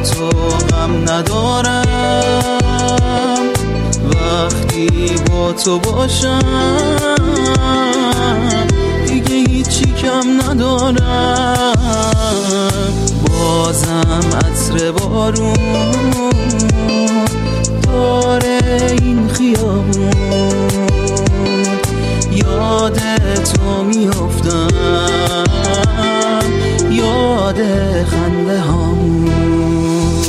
تو غم ندارم، وقتی با تو باشم دیگه هیچی کم ندارم. بازم عطر بارون داره این خیابون، یاد تو میافتم، یاد خنده هامون.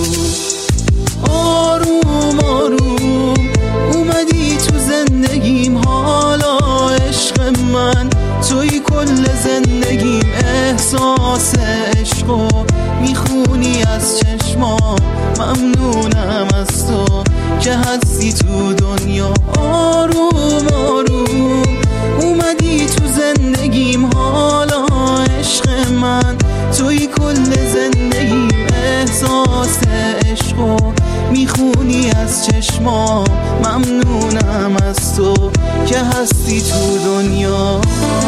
آروم آروم اومدی تو زندگیم، حالا عشق من توی کل زندگیم. احساس عشقو میخونی از چشمام، ممنونم از تو که هستی تو دنیا. آروم آروم اومدی تو زندگیم، حالا عشق من توی کل زندگیم. احساس عشقو میخونی از چشمام، ممنونم از تو که هستی تو دنیا.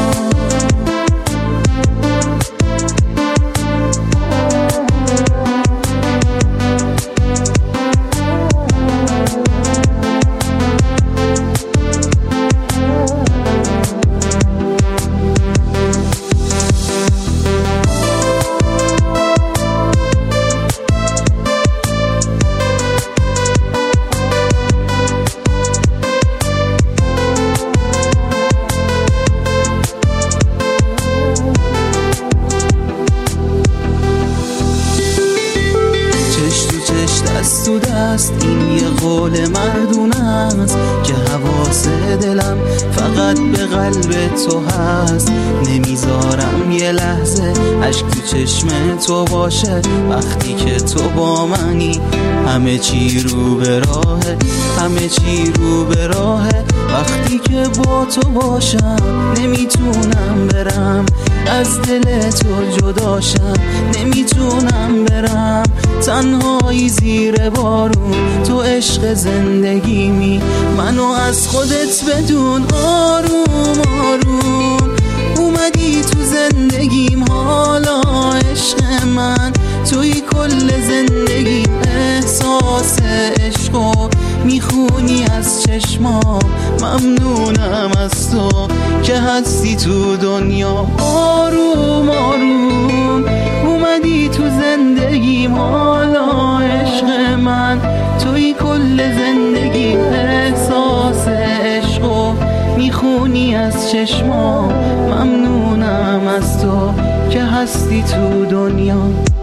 دست تو دست این یه قول مردون است که حواس دلم فقط به قلب تو هست. نمیذارم یه لحظه عشق تو چشم تو باشه، وقتی که تو با منی همه چی رو به راهه، همه چی رو به راهه. وقتی که با تو باشم نمیتونم برم از دل تو جداشم، نمیتونم برم تنهایی زیر بارون. تو عشق زندگیمی، منو از خودت بدون. آروم آروم اومدی تو زندگیم، حالا عشق من توی کل زندگیم. احساس عشقو میخونی از چشمام، ممنونم از تو که هستی تو دنیا. آروم آروم اومدی تو زندگیم، حالا عشق من توی کل زندگیم. احساس عشقو میخونی از چشمام، ممنونم از تو که هستی تو دنیا.